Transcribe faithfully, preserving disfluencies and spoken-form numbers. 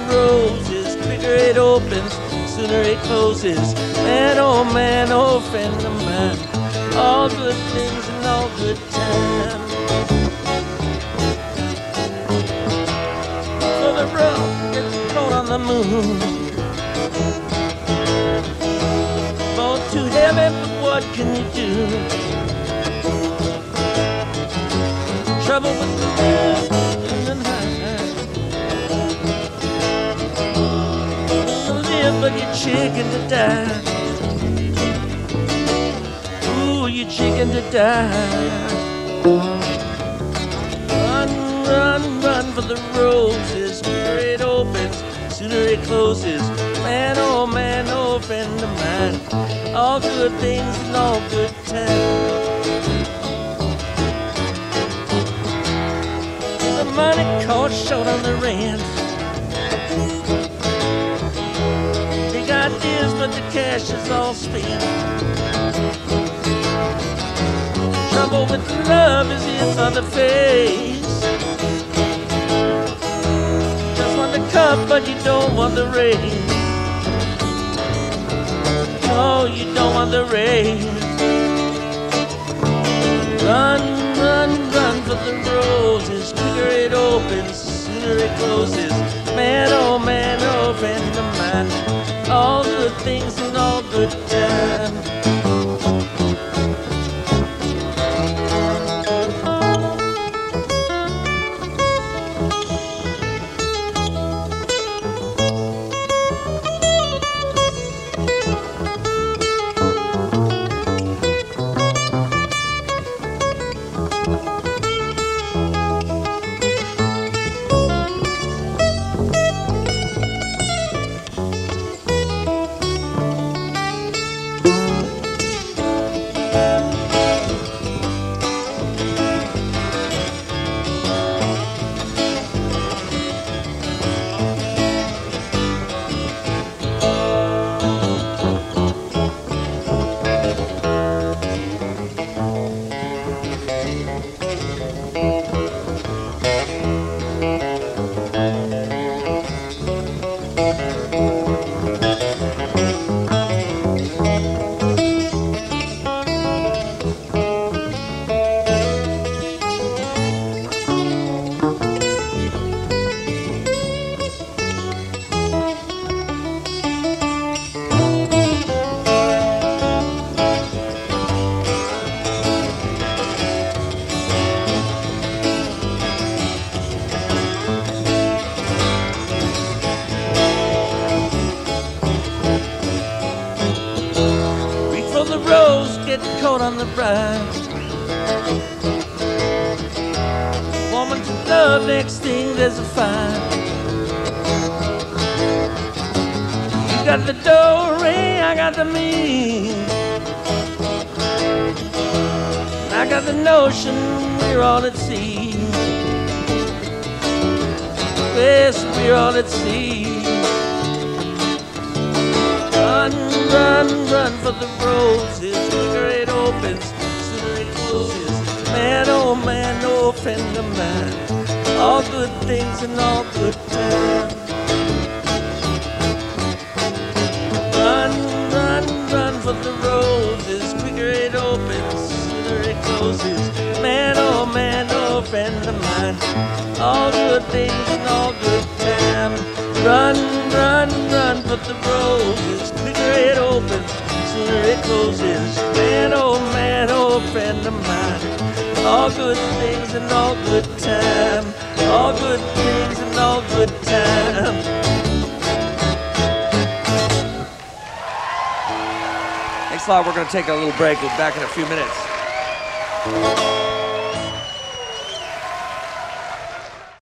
roses. Quicker it opens, sooner it closes. Man, oh man, oh friend of mine. All good things and all good times. So the rose gets caught on the moon. Both too heavy, but what can you do? Trouble with the love and the night. You live, but you're chicken to die. Ooh, you're chicken to die. Run, run, run for the roses. Sooner it opens, sooner it closes. Man, oh man, oh friend of mine. All good things and all good times. The money caught short on the rent. Big ideas, but the cash is all spent. Trouble with the love is its other face. Just want the cup, but you don't want the rain. No, you don't want the rain. Run, run, run for the roses. Quicker it opens, sooner it closes. Man, oh man, oh friend of mine. All good things and all good times. The rose gets caught on the bride. Woman to love, next thing there's a fight. You got the do-re, I got the me. I got the notion we're all at sea. Yes, we're all at sea. Run, run, run for the roses. Quicker it opens, sooner it closes. Man, oh man, oh friend of mine. All good things and all good times. Run, run, run for the roses. Quicker it opens, sooner it closes. Man, oh man, oh friend of mine. All good things and all good times. Run, run, run for the roses. Quicker it opens, sooner it closes. Man, oh man, oh friend of mine. All good things and all good time. All good things and all good time. Thanks a lot. We're going to take a little break. We'll be back in a few minutes.